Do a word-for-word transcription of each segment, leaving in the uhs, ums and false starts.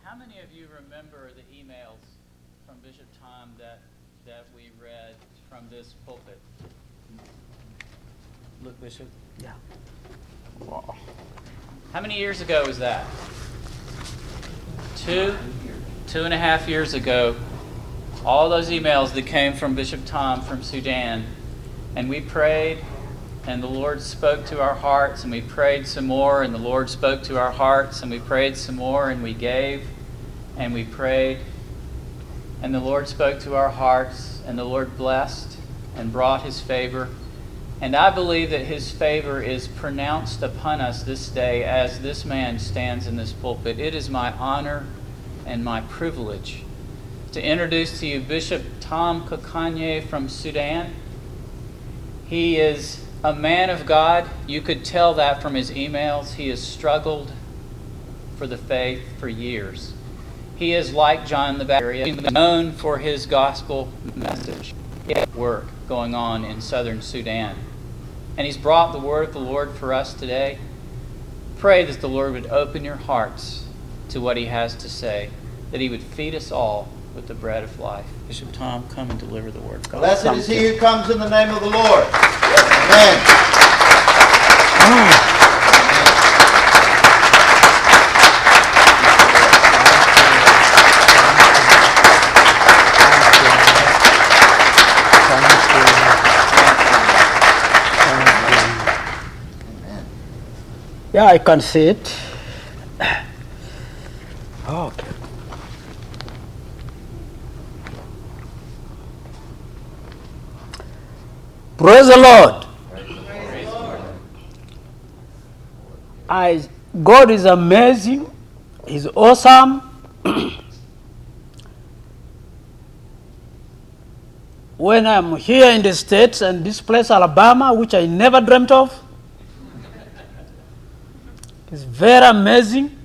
How many of you remember the emails from Bishop Tom that, that we read from this pulpit? Look, Bishop. Yeah. Wow. How many years ago was that? Two, two and a half years ago. All those emails that came from Bishop Tom from Sudan. And we prayed, and the Lord spoke to our hearts, and we prayed some more, and the Lord spoke to our hearts, and we prayed some more, and we gave, and we prayed. And the Lord spoke to our hearts, and the Lord blessed and brought His favor. And I believe that His favor is pronounced upon us this day as this man stands in this pulpit. It is my honor and my privilege to introduce to you Bishop Tom Kokanye from Sudan. He is a man of God. You could tell that from his emails. He has struggled for the faith for years. He is like John the Baptist, known for his gospel message. He has work going on in southern Sudan. And he's brought the word of the Lord for us today. Pray that the Lord would open your hearts to what He has to say, that He would feed us all with the bread of life. Bishop Tom, come and deliver the word. God. Blessed is he who comes in the name of the Lord. Amen. Oh. Yeah, I can see it. Okay. Praise the Lord. Praise the Lord. I, God is amazing. He's awesome. When I'm here in the States and this place, Alabama, which I never dreamt of, it's very amazing.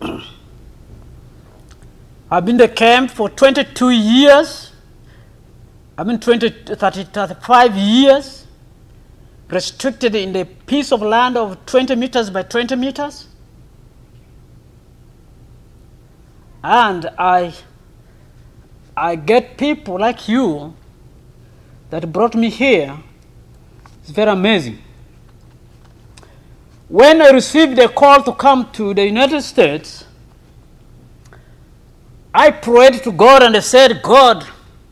I've been in the camp for twenty-two years. I've been twenty, thirty, thirty-five years, restricted in the piece of land of twenty meters by twenty meters. And I, I get people like you that brought me here. It's very amazing. When I received a call to come to the United States, I prayed to God and I said, God,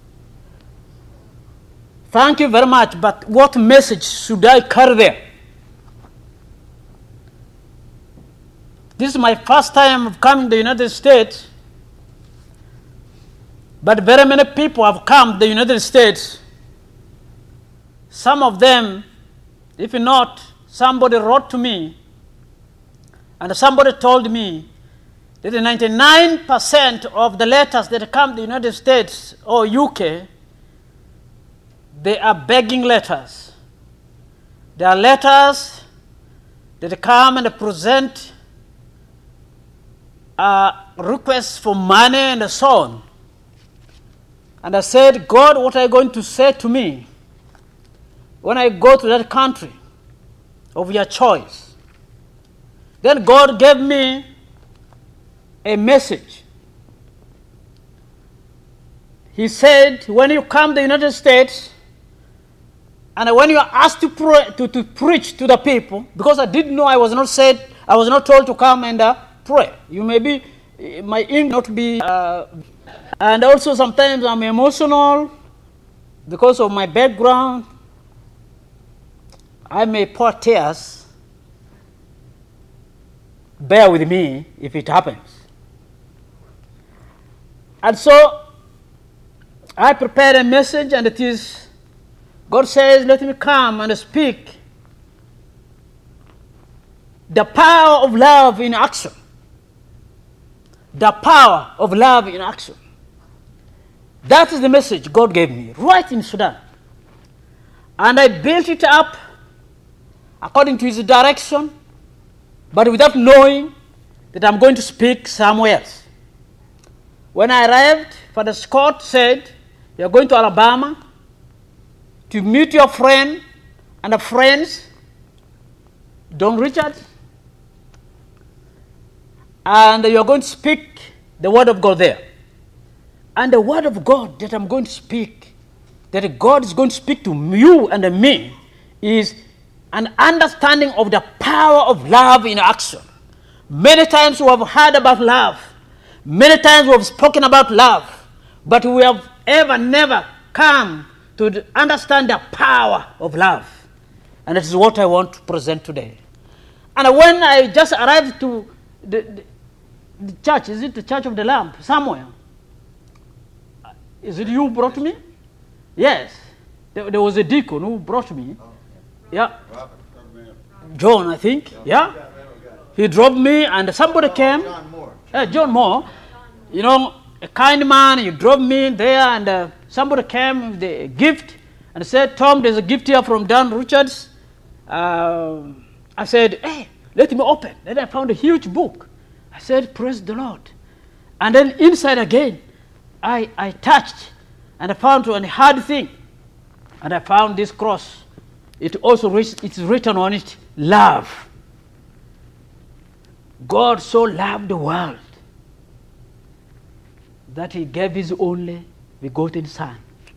thank you very much, but what message should I carry there? This is my first time of coming to the United States, but very many people have come to the United States. Some of them, if not, somebody wrote to me, and somebody told me that ninety-nine percent of the letters that come to the United States or U K, they are begging letters. They are letters that come and present uh, requests for money and so on. And I said, God, what are you going to say to me when I go to that country of your choice? Then God gave me a message. He said, when you come to the United States, and when you are asked to, pray, to, to preach to the people, because I didn't know, I was not said, I was not told to come and uh, pray. You may be, my English not be, uh, and also sometimes I'm emotional because of my background. I may pour tears. Bear with me if it happens. And so I prepared a message, and it is, God says, let me come and speak the power of love in action. The power of love in action. That is the message God gave me right in Sudan. And I built it up according to His direction, but without knowing that I'm going to speak somewhere else. When I arrived, Father Scott said, you are going to Alabama to meet your friend and the friends, Don Richard, and you are going to speak the Word of God there. And the Word of God that I'm going to speak, that God is going to speak to you and me, is an understanding of the power of love in action. Many times we have heard about love. Many times we have spoken about love. But we have ever, never come to understand the power of love. And that is what I want to present today. And when I just arrived to the, the, the church, is it the Church of the Lamb, somewhere? Is it you who brought me? Yes. There, there was a deacon who brought me. Yeah. John, I think. Yeah. He dropped me and somebody came. John Moore. Uh, John Moore. You know, a kind man. He dropped me there and uh, somebody came with a gift and said, Tom, there's a gift here from Dan Richards. Uh, I said, hey, let me open. Then I found a huge book. I said, praise the Lord. And then inside again, I, I touched and I found one hard thing. And I found this cross. It also, it's written on it, love. God so loved the world that he gave his only begotten Son.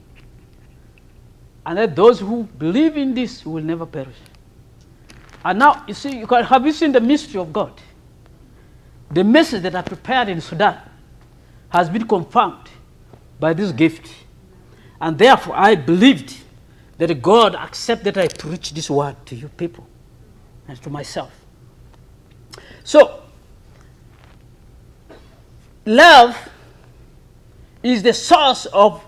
And that those who believe in this will never perish. And now, you see, you can, have you seen the mystery of God? The message that I prepared in Sudan has been confirmed by this gift. And therefore, I believed that God accepted that I preach this word to you people and to myself. So, love is the source of,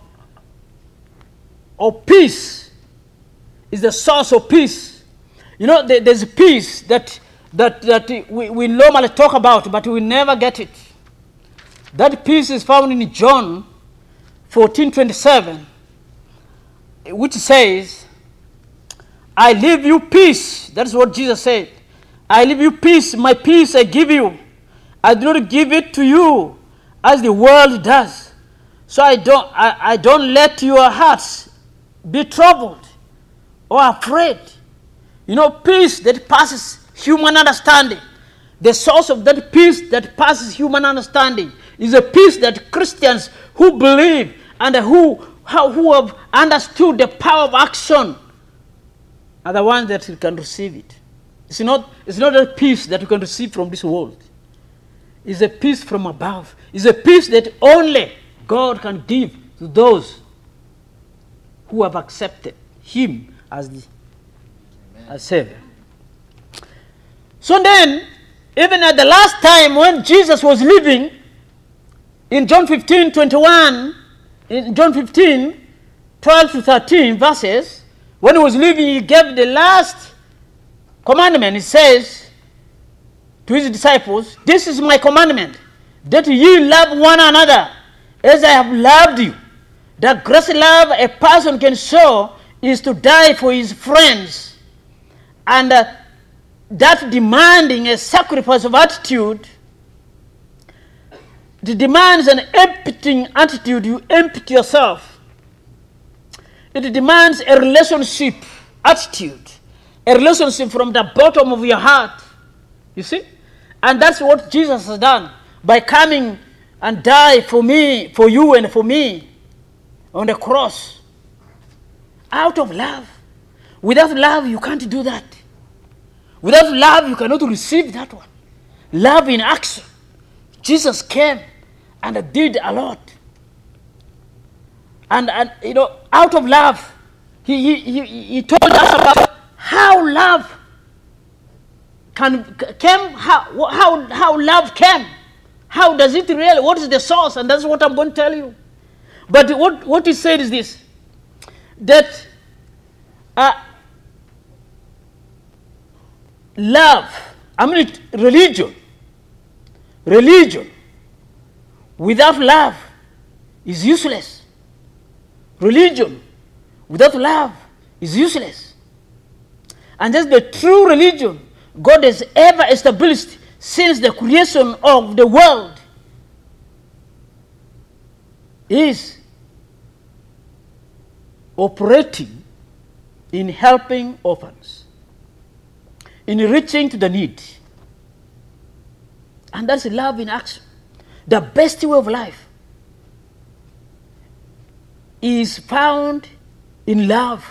of peace. Is the source of peace. You know, there, there's peace that that that we, we normally talk about, but we never get it. That peace is found in John fourteen twenty-seven, which says, I leave you peace. That's what Jesus said. I leave you peace. My peace I give you. I do not give it to you as the world does. So I don't, I, I don't let your hearts be troubled or afraid. You know, peace that passes human understanding. The source of that peace that passes human understanding is a peace that Christians who believe and who, who have understood the power of action are the ones that can receive it. It's not, it's not a peace that you can receive from this world. It's a peace from above. It's a peace that only God can give to those who have accepted him as the as Savior. So then, even at the last time when Jesus was living, in John fifteen twenty-one, in John fifteen, twelve to thirteen verses, when he was living, he gave the last commandment. He says to his disciples, this is my commandment, that ye love one another as I have loved you. The greatest love a person can show is to die for his friends. And uh, that demanding a sacrifice of attitude, it demands an emptying attitude. You empty yourself. It demands a relationship attitude, a relationship from the bottom of your heart. You see? And that's what Jesus has done by coming and die for me, for you and for me on the cross. Out of love. Without love, you can't do that. Without love, you cannot receive that one. Love in action. Jesus came and did a lot. And, and you know, out of love, he, he, he, he told us about how love can came, how, how, how love came. How does it really, what is the source? And that's what I'm going to tell you. But what, what he said is this, that uh, love, I mean religion, religion without love is useless. Religion without love is useless. And that's the true religion God has ever established since the creation of the world is operating in helping orphans, in reaching to the need. And that's love in action. The best way of life is found in love.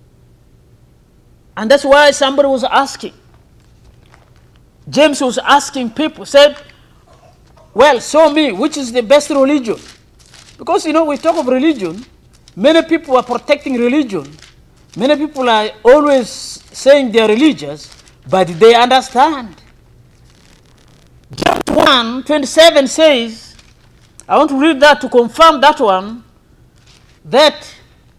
And that's why somebody was asking. James was asking people, said, well, show me which is the best religion. Because, you know, we talk of religion, many people are protecting religion. Many people are always saying they are religious, but they understand. James one twenty-seven says, I want to read that to confirm that one, that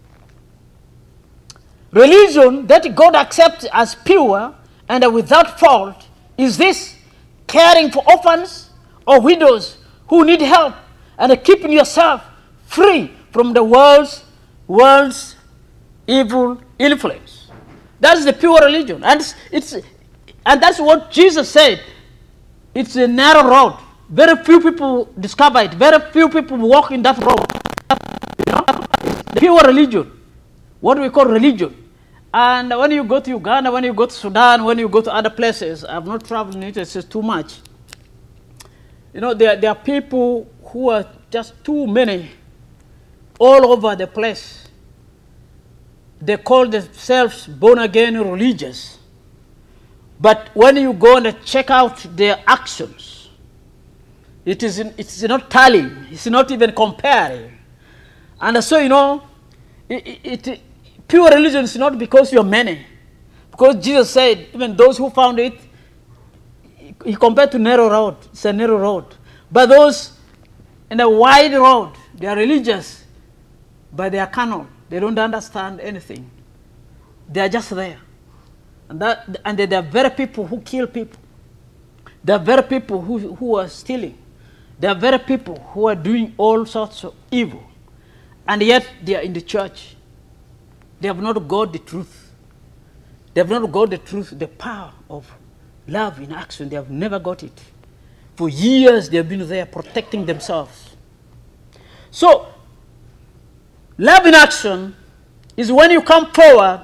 religion that God accepts as pure and without fault is this: caring for orphans or widows who need help and keeping yourself free from the world's, world's evil influence. That's the pure religion. And it's, it's and that's what Jesus said. It's a narrow road. Very few people discover it. Very few people walk in that road. You know? The pure religion. What we call religion. And when you go to Uganda, when you go to Sudan, when you go to other places, I've not traveled in it, it's just too much. You know, there, there are people who are just too many all over the place. They call themselves born-again religious. But when you go and check out their actions, it is, in, it's not tallying. It's not even comparing. And so, you know, it, it, pure religion is not because you're many. Because Jesus said, even those who found it, he compared to narrow road. It's a narrow road. But those in a wide road, they are religious, but they are carnal. They don't understand anything. They are just there. And, that, and there are very people who kill people. There are very people who, who are stealing. There are very people who are doing all sorts of evil. And yet they are in the church. They have not got the truth. They have not got the truth, the power of love in action. They have never got it. For years they have been there protecting themselves. So, love in action is when you come forward,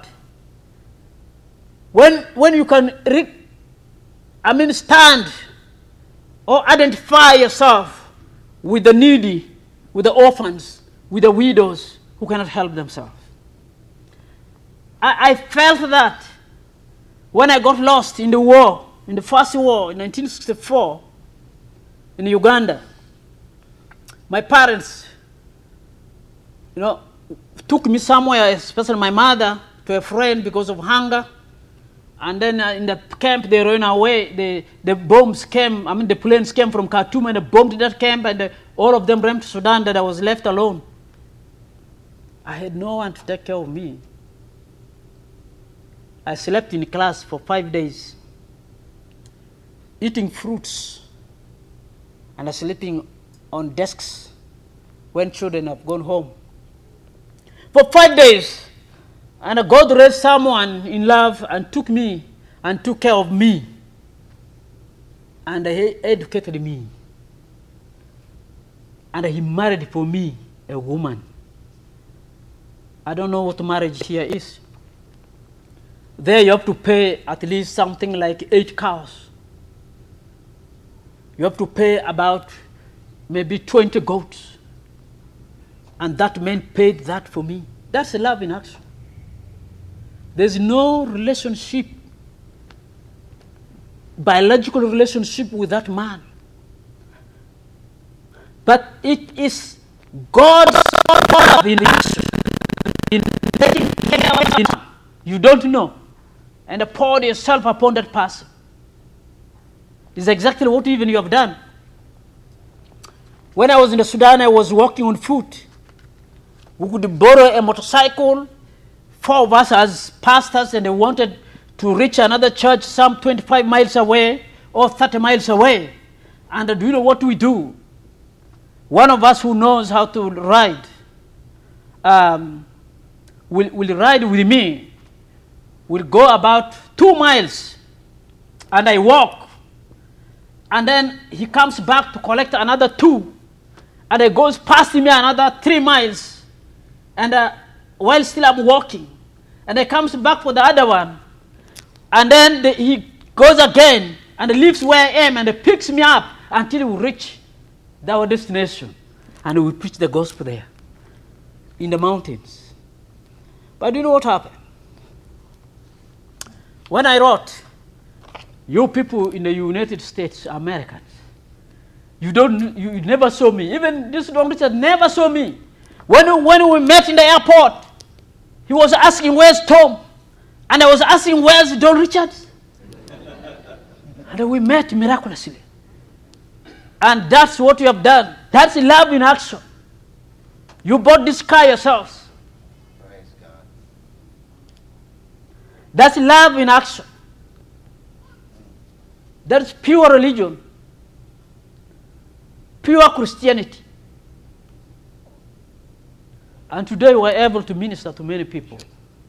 when, when you can, re- I mean, stand or identify yourself with the needy, with the orphans, with the widows who cannot help themselves. I, I felt that when I got lost in the war, in the first war in nineteen sixty-four in Uganda. My parents, you know, took me somewhere, especially my mother, to a friend because of hunger. And then uh, in the camp, they ran away. The, the bombs came, I mean, the planes came from Khartoum and they bombed that camp, and uh, all of them ran to Sudan, that I was left alone. I had no one to take care of me. I slept in class for five days, eating fruits, and sleeping on desks when children have gone home. For five days, and God raised someone in love and took me and took care of me. And he educated me. And he married for me a woman. I don't know what marriage here is. There you have to pay at least something like eight cows. You have to pay about maybe twenty goats. And that man paid that for me. That's love in action. There's no relationship, biological relationship with that man. But it is God's love in action, in taking care of it. You don't know. And pour yourself upon that person. It's exactly what even you have done. When I was in the Sudan, I was walking on foot. We could borrow a motorcycle. Four of us as pastors, and they wanted to reach another church some twenty-five miles away or thirty miles away. And do you know what we do? One of us who knows how to ride um, will, will ride with me. We'll go about two miles, and I walk. And then he comes back to collect another two, and he goes past me another three miles. And uh, while still I'm walking, and he comes back for the other one, and then the, he goes again and leaves where I am and he picks me up until we reach That's our destination. And we preach the gospel there, in the mountains. But do you know what happened? When I wrote, you people in the United States, Americans, you don't, you never saw me. Even this Don Richard never saw me. When, when we met in the airport, he was asking, where's Tom? And I was asking, where's Don Richard? And we met miraculously. And that's what you have done. That's love in action. You bought this car yourselves. Praise God. That's love in action. That's pure religion. Pure Christianity. And today we're able to minister to many people.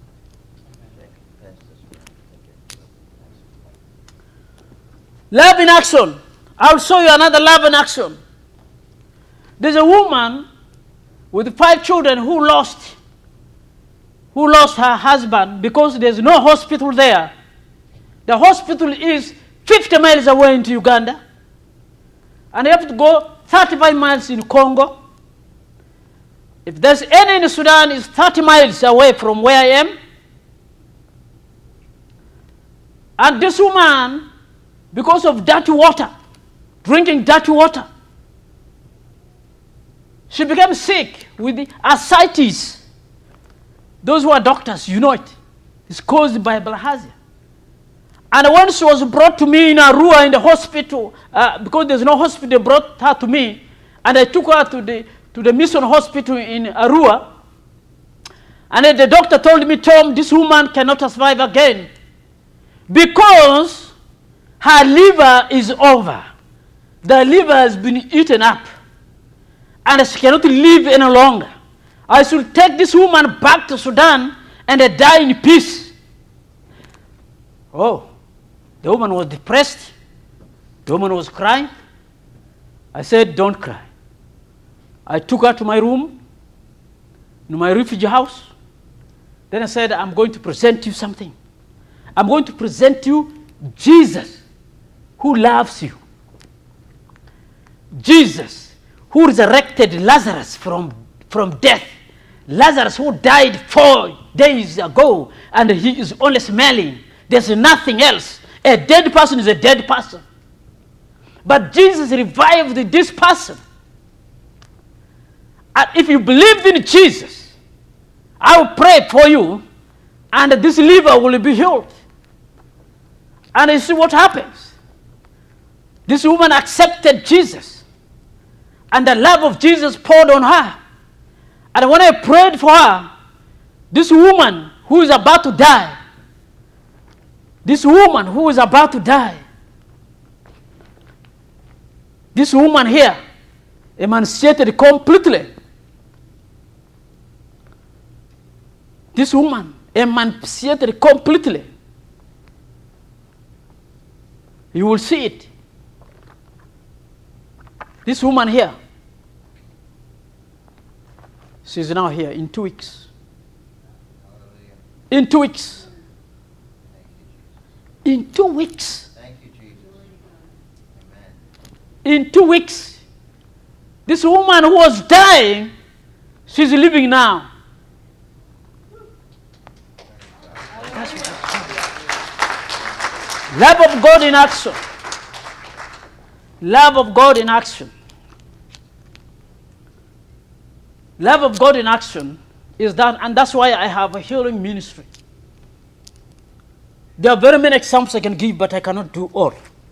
Love in action. I'll show you another love in action. There's a woman with five children who lost, who lost her husband because there's no hospital there. The hospital is fifty miles away into Uganda. And you have to go thirty-five miles in Congo. If there's any in Sudan, it's thirty miles away from where I am. And this woman, because of dirty water, drinking dirty water, she became sick with the ascites. Those who are doctors, you know it. It's caused by bilharzia. And when she was brought to me in Arua in the hospital, uh, because there's no hospital, they brought her to me, and I took her to the to the mission hospital in Arua. And then the doctor told me, Tom, this woman cannot survive again because her liver is over. The liver has been eaten up, and she cannot live any longer. I should take this woman back to Sudan and uh, die in peace. Oh, the woman was depressed. The woman was crying. I said, don't cry. I took her to my room, in my refugee house. Then I said, I'm going to present you something. I'm going to present you Jesus, who loves you. Jesus, who resurrected Lazarus from, from death. Lazarus who died four days ago, and he is only smelling. There's nothing else. A dead person is a dead person. But Jesus revived this person. And if you believe in Jesus, I will pray for you, and this liver will be healed. And you see what happens. This woman accepted Jesus, and the love of Jesus poured on her. And when I prayed for her, this woman who is about to die, this woman who is about to die, this woman here emancipated completely. This woman emancipated completely. You will see it. This woman here, she's now here in two weeks. In two weeks. In two weeks. Thank you, Jesus. Amen. In two weeks. This woman who was dying, she's living now. That's what I'm saying. Love of God in action. Love of God in action. Love of God in action is that, and that's why I have a healing ministry. There are very many examples I can give, but I cannot do all.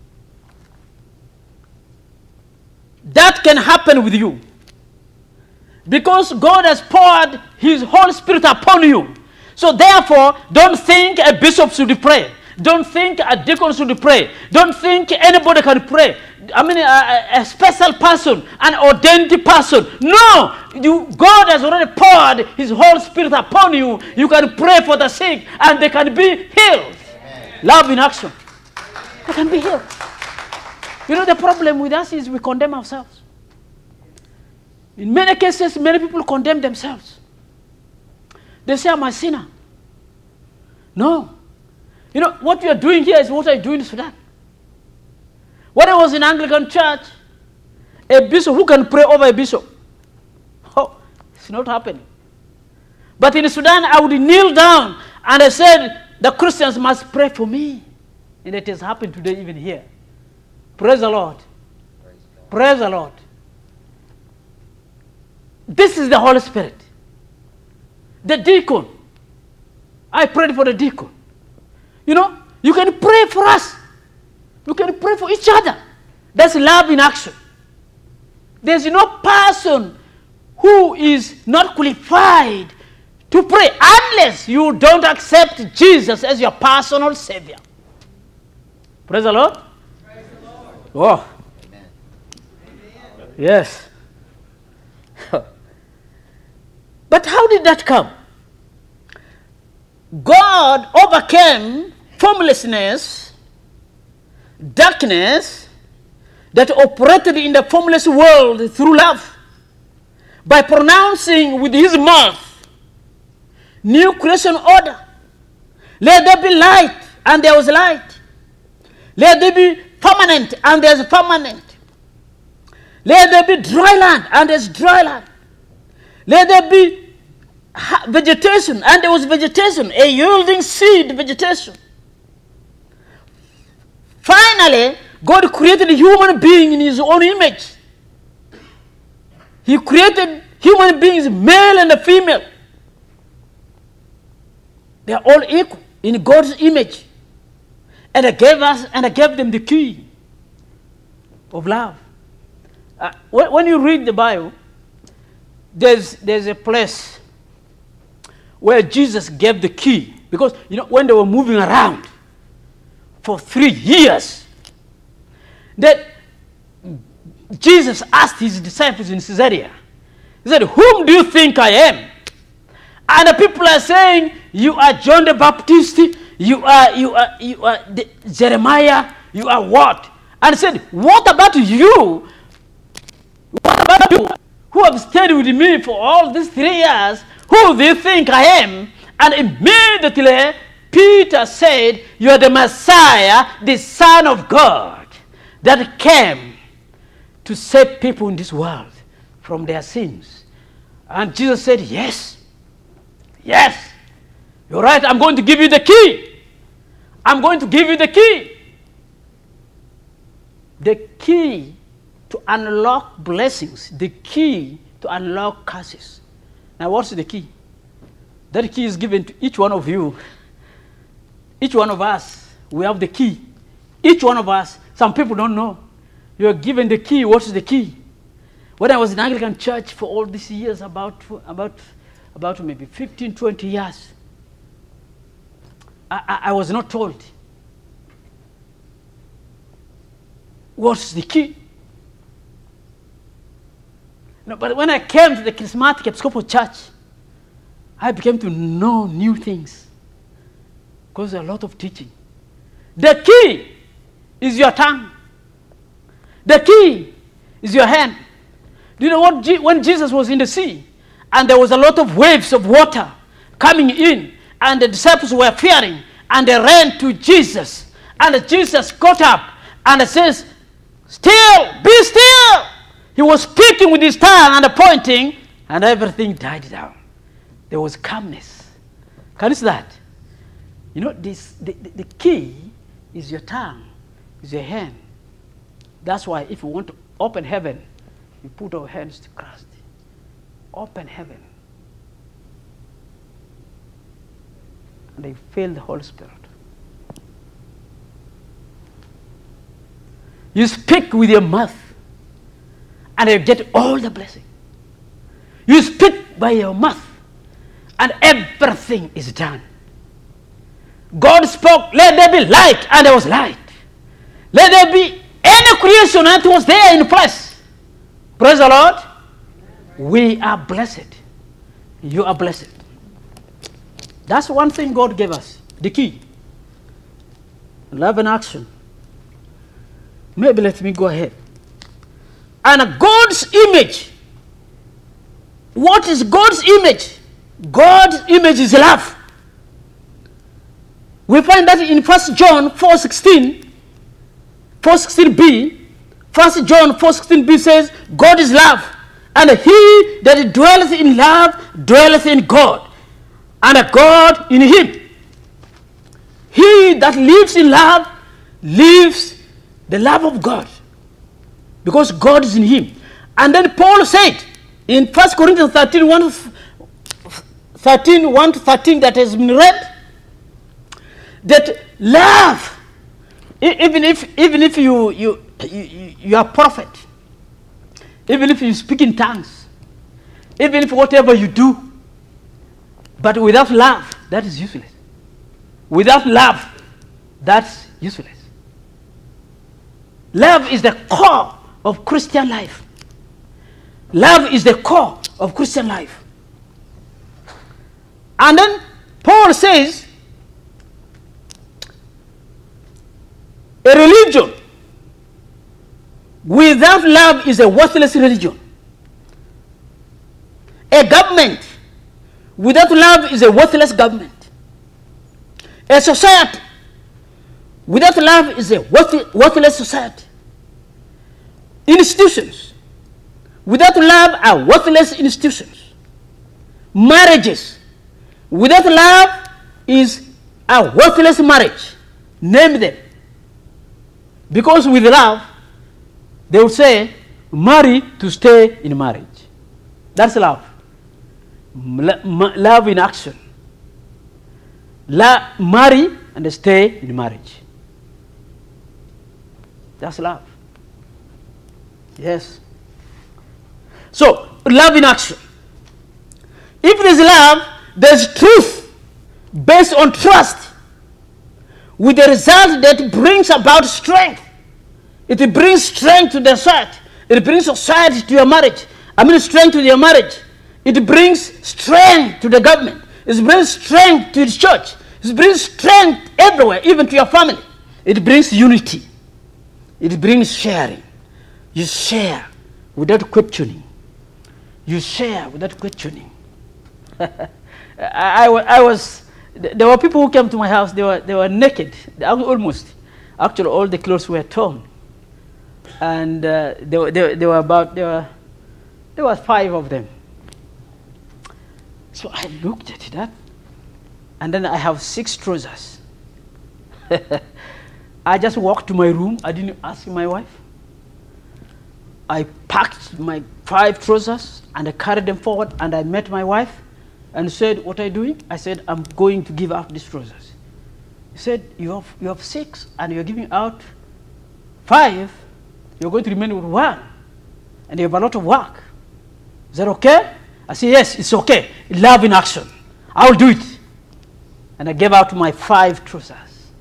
That can happen with you. Because God has poured His Holy Spirit upon you. So therefore, don't think a bishop should pray. Don't think a deacon should pray. Don't think anybody can pray. I mean, a, a special person, an ordained person. No! You, God has already poured His Holy Spirit upon you. You can pray for the sick, and they can be healed. Amen. Love in action. They can be healed. You know, the problem with us is we condemn ourselves. In many cases, many people condemn themselves. They say, I'm a sinner. No. You know, what we are doing here is what I do in Sudan. When I was in Anglican church, A bishop who can pray over a bishop. Oh, it's not happening. But in Sudan, I would kneel down and I said, the Christians must pray for me. And it has happened today even here. Praise the Lord. Praise, Praise the Lord. This is the Holy Spirit. The deacon. I prayed for the deacon. You know, you can pray for us. You can pray for each other. That's love in action. There's no person who is not qualified to pray unless you don't accept Jesus as your personal Savior. Praise the Lord. Praise the Lord. Oh. Amen. Yes. But how did that come? God overcame formlessness, darkness that operated in the formless world through love by pronouncing with his mouth new creation order. Let there be light, and there was light. Let there be permanent, and there's permanent. Let there be dry land, and there's dry land. Let there be vegetation, and there was vegetation, a yielding seed vegetation. Finally, God created a human being in his own image. He created human beings, male and female. They are all equal in God's image. And I gave us, and I gave them the key of love. Uh, when, when you read the Bible, there's there's a place where Jesus gave the key, because you know when they were moving around for three years, that Jesus asked his disciples in Caesarea. He said, "Whom do you think I am?" And the people are saying, "You are John the Baptist. You are you are you are the Jeremiah. You are what?" And he said, "What about you? What about you who have stayed with me for all these three years? Who do you think I am?" And immediately Peter said, "You are the Messiah, the Son of God, that came to save people in this world from their sins." And Jesus said, "Yes. Yes, you're right. I'm going to give you the key. I'm going to give you the key. The key to unlock blessings. The key to unlock curses." Now, what's the key? That key is given to each one of you. Each one of us, we have the key. Each one of us, some people don't know. You are given the key. What's the key? When I was in Anglican church for all these years, about about about maybe fifteen, twenty years, I, I, I was not told what's the key. No, but when I came to the Charismatic Episcopal Church, I began to know new things, because there's a lot of teaching. The key is your tongue. The key is your hand. Do you know what? G- when Jesus was in the sea, and there was a lot of waves of water coming in, and the disciples were fearing, and they ran to Jesus. And Jesus got up and says, "Still, be still." He was speaking with his tongue and pointing, and everything died down. There was calmness. Can you see that? You know, this the, the, the key is your tongue, is your hand. That's why if you want to open heaven, you put our hands to Christ. Open heaven. And they feel the Holy Spirit. You speak with your mouth, and you get all the blessing. You speak by your mouth, and everything is done. God spoke, "Let there be light," and there was light. Let there be any creation, and it was there in place. Praise the Lord. We are blessed. You are blessed. That's one thing God gave us, the key. Love and action. Maybe let me go ahead. And God's image. What is God's image? God's image is love. We find that in First John four sixteen, four sixteen b, First John four sixteen b says, God is love, and he that dwelleth in love dwelleth in God, and God in him. He that lives in love lives the love of God, because God is in him. And then Paul said in First Corinthians thirteen, one, thirteen, one to thirteen that has been read, that love, even if even if you you you, you are a prophet, even if you speak in tongues, even if whatever you do, but without love, that is useless. Without love, that's useless. Love is the core of Christian life. Love is the core of Christian life. And then Paul says, a religion without love is a worthless religion. A government without love is a worthless government. A society without love is a worth- worthless society. Institutions without love are worthless institutions. Marriages without love is a worthless marriage. Name them. Because with love, they will say, marry to stay in marriage. That's love. La- ma- love in action. La- marry and stay in marriage. That's love. Yes. So, love in action. If there's love, there's truth based on trust, with the result that brings about strength. It brings strength to the society. It brings society to your marriage. I mean strength to your marriage. It brings strength to the government. It brings strength to the church. It brings strength everywhere, even to your family. It brings unity. It brings sharing. You share without questioning. You share without questioning. I, I, I was, there were people who came to my house, they were, they were naked, almost. Actually, all the clothes were torn. And uh, they, were, they, they were about, there were, there were five of them. So I looked at that, and then I have six trousers. I just walked to my room. I didn't ask my wife. I packed my five trousers and I carried them forward, and I met my wife and said, what are you doing? I said, I'm going to give out these trousers. He said, you have, you have six and you're giving out five. You're going to remain with one. And you have a lot of work. Is that okay? I said, yes, it's okay. Love in action. I will do it. And I gave out my five trousers.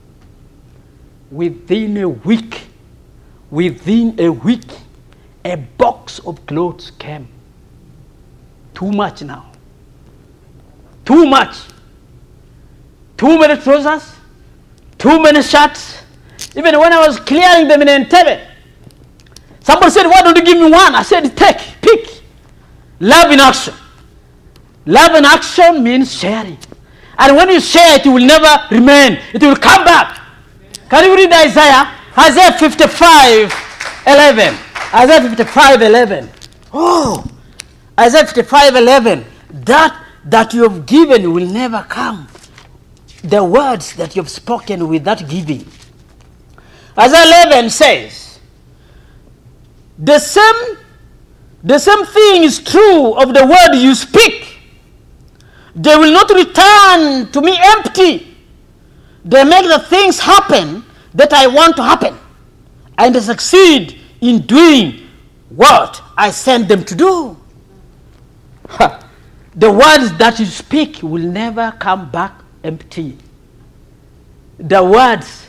Within a week, within a week, a box of clothes came. Too much now. Too much. Too many trousers, too many shirts. Even when I was clearing them in Entebbe, somebody said, why don't you give me one? I said, take, pick. Love in action. Love in action means sharing. And when you share, it will never remain. It will come back. Can you read Isaiah? Isaiah fifty-five, eleven. Isaiah fifty-five, eleven. Oh, Isaiah fifty-five, eleven. That that you have given will never come. The words that you have spoken with that giving. Isaiah eleven says, the same, the same thing is true of the word you speak. They will not return to me empty. They make the things happen that I want to happen, and they succeed in doing what I send them to do. Ha. The words that you speak will never come back empty. The words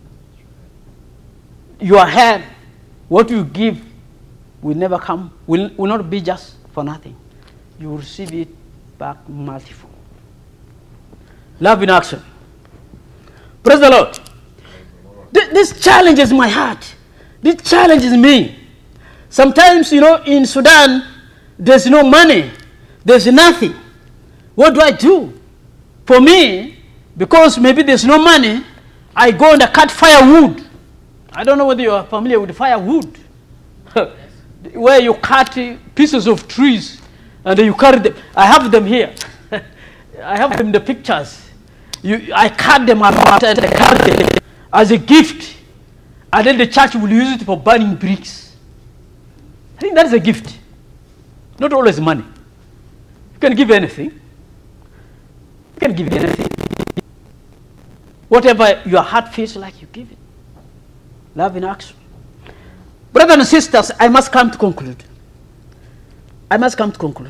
you have, what you give, will never come, will, will not be just for nothing. You will receive it back multiple. Love in action. Praise the Lord. Th- this challenges my heart. This challenges me. Sometimes, you know, in Sudan, there's no money. There's nothing. What do I do? For me, because maybe there's no money, I go and I cut firewood. I don't know whether you are familiar with firewood. where you cut pieces of trees and you carry them. I have them here. I have them, the pictures. You, I cut them apart and I cut them as a gift. And then the church will use it for burning bricks. I think that is a gift. Not always money. You can give anything. You can give anything. Whatever your heart feels like, you give it. Love in action. Brothers and sisters, I must come to conclude. I must come to conclude.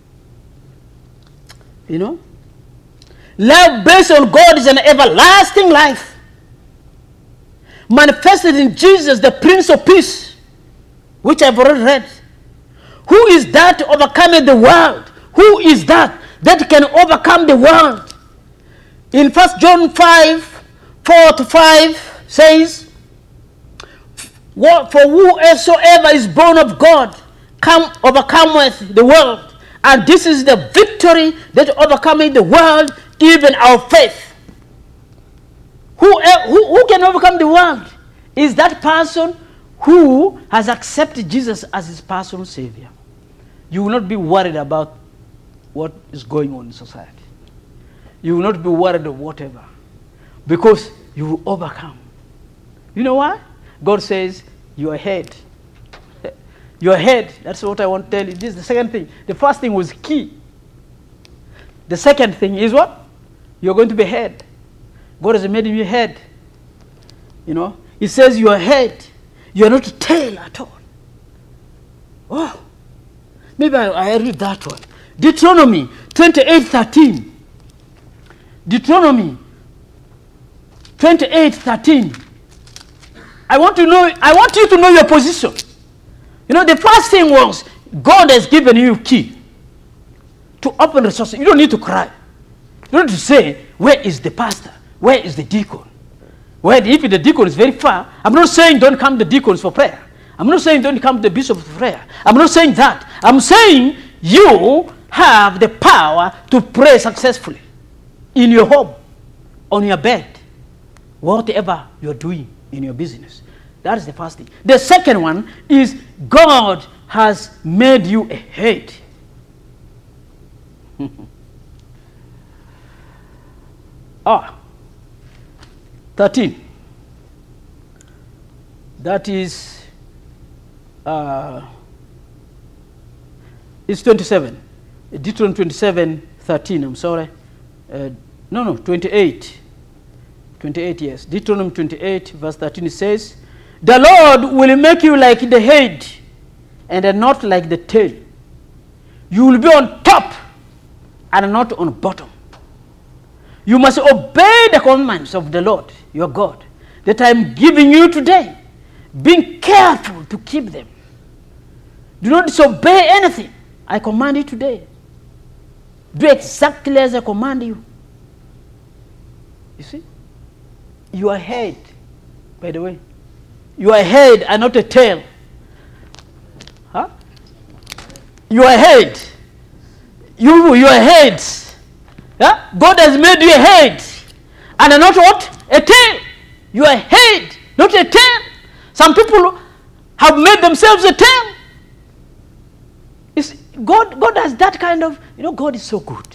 You know? Love based on God is an everlasting life. Manifested in Jesus, the Prince of Peace, which I've already read. Who is that overcoming the world? Who is that that can overcome the world? In First John five, four to five says, for whosoever is born of God come overcometh the world. And this is the victory that overcometh the world, even our faith. Who, who, who can overcome the world? Is that person who has accepted Jesus as his personal Savior. You will not be worried about what is going on in society. You will not be worried of whatever, because you will overcome. You know why? God says, you are ahead. You are ahead. That's what I want to tell you. This is the second thing. The first thing was key. The second thing is what? You're going to be ahead. God has made you ahead. You know, He says you are ahead. You are not a tail at all. Oh, maybe I, I read that one. Deuteronomy twenty-eight thirteen. Deuteronomy twenty-eight thirteen. I want to know. I want you to know your position. You know, the first thing was God has given you a key to open resources. You don't need to cry. You don't need to say, where is the pastor? Where is the deacon? Where, if the deacon is very far, I'm not saying don't come to the deacons for prayer. I'm not saying don't come to the bishop for prayer. I'm not saying that. I'm saying you have the power to pray successfully in your home, on your bed, whatever you're doing in your business. That is the first thing. The second one is God has made you a head. Ah, thirteen. That is, uh, it's twenty-seven. Deuteronomy twenty-seven, thirteen, I'm sorry. Uh, no, no, twenty-eight. twenty-eight, yes. Deuteronomy twenty-eight, verse thirteen, it says, the Lord will make you like the head and not like the tail. You will be on top and not on bottom. You must obey the commandments of the Lord, your God, that I am giving you today, being careful to keep them. Do not disobey anything I command you today. Do exactly as I command you. You see? You are head, by the way. You are head and not a tail. Huh? You are head. You, you are heads. Yeah? God has made you a head and not what? A tail. You are a head, not a tail. Some people have made themselves a tail. It's, God, God has that kind of, you know, God is so good.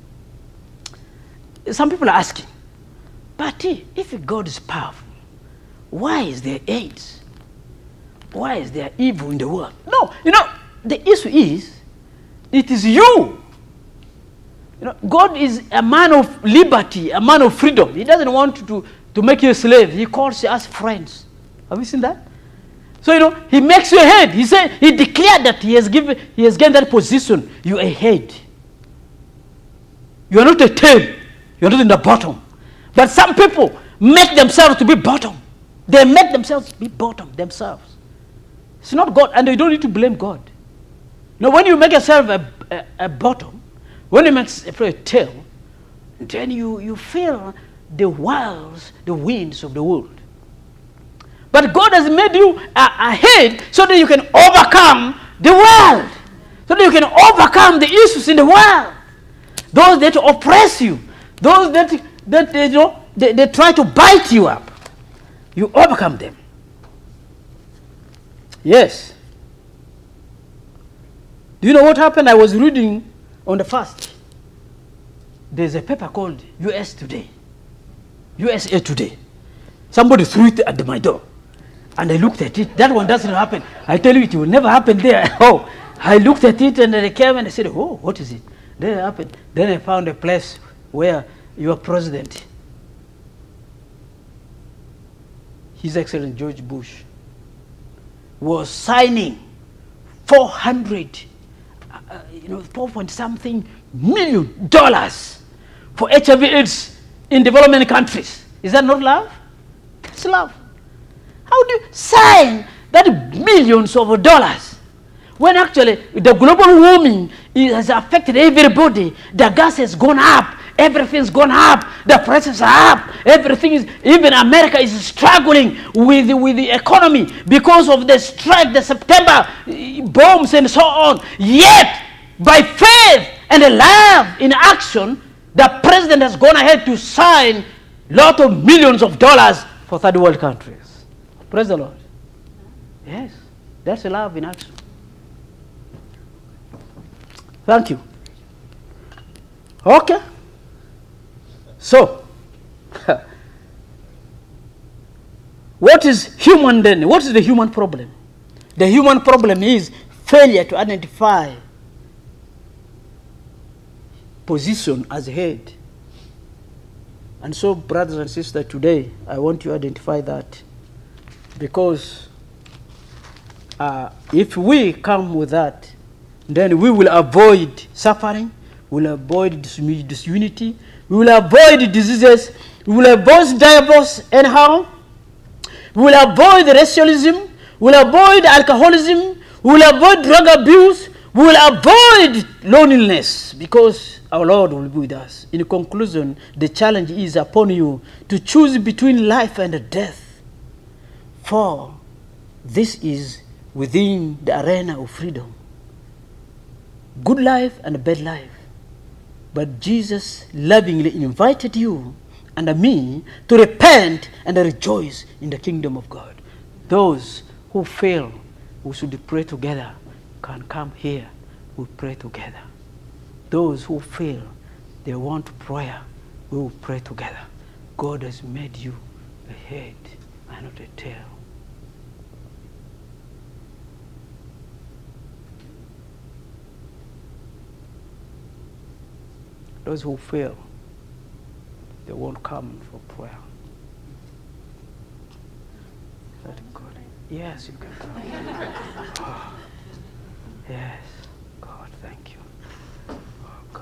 Some people are asking, but if God is powerful, why is there AIDS? Why is there evil in the world? No, you know, the issue is, it is you. You know, God is a man of liberty, a man of freedom. He doesn't want to, to make you a slave. He calls us friends. Have you seen that? So, you know, he makes you a head. He said, he declared that he has given, he has gained that position. You are a head. You are not a tail. You are not in the bottom. But some people make themselves to be bottom. They make themselves be bottom themselves. It's not God, and you don't need to blame God. Now, when you make yourself a, a, a bottom, when you make a tail, then you, you feel the whirls, the winds of the world. But God has made you a, a head so that you can overcome the world. So that you can overcome the issues in the world. Those that oppress you. Those that, that you know, they, they try to bite you up. You overcome them. Yes. Do you know what happened? I was reading on the first. There's a paper called U S Today. U S A Today. Somebody threw it at my door. And I looked at it. That one doesn't happen. I tell you, it will never happen there. Oh, I looked at it and they came and I said, oh, what is it? Then it happened. Then I found a place where your president, His Excellency George Bush, was signing four hundred, uh, you know, four point something million dollars for H I V AIDS in development countries. Is that not love? That's love. How do you sign that millions of dollars when actually the global warming has affected everybody? The gas has gone up. Everything's gone up. The prices are up. Everything is, even America is struggling with, with the economy because of the strike, the September bombs and so on. Yet, by faith and love in action, the president has gone ahead to sign lot of millions of dollars for third world countries. Praise the Lord. Yes, that's love in action. Thank you. Okay. So, what is human then? What is the human problem? The human problem is failure to identify position as head. And so, brothers and sisters, today I want you to identify that, because uh, if we come with that, then we will avoid suffering, we will avoid dis disunity, we will avoid diseases, we will avoid divorce anyhow, we will avoid racialism, we will avoid alcoholism, we will avoid drug abuse, we will avoid loneliness, because our Lord will be with us. In conclusion, the challenge is upon you to choose between life and death, for this is within the arena of freedom. Good life and bad life. But Jesus lovingly invited you and me to repent and rejoice in the kingdom of God. Those who fail, who should pray together, can come here, we pray together. Those who fail, they want prayer, we will pray together. God has made you a head and not a tail. Those who fail, they won't come for prayer. Is that good? Yes, you can come. Oh, yes. God, thank you. Oh, God.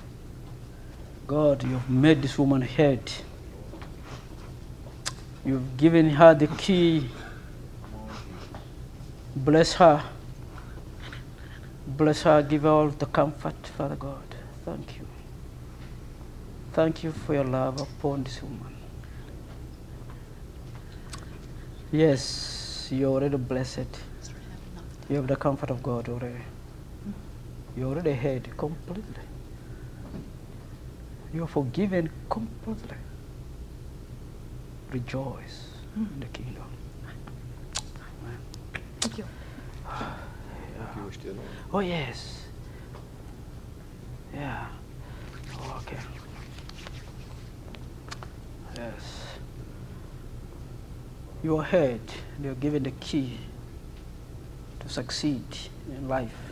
God, you've made this woman head. You've given her the key. Bless her. Bless her. Give her all the comfort, Father God. Thank you. Thank you for your love upon this woman. Yes, you're already blessed. You have the comfort of God already. You're already ahead completely. You are forgiven completely. Rejoice mm. in the kingdom. Amen. Thank you. Yeah. Oh, yes. Yeah. Oh, okay. Yes. You are ahead. You are given the key to succeed in life.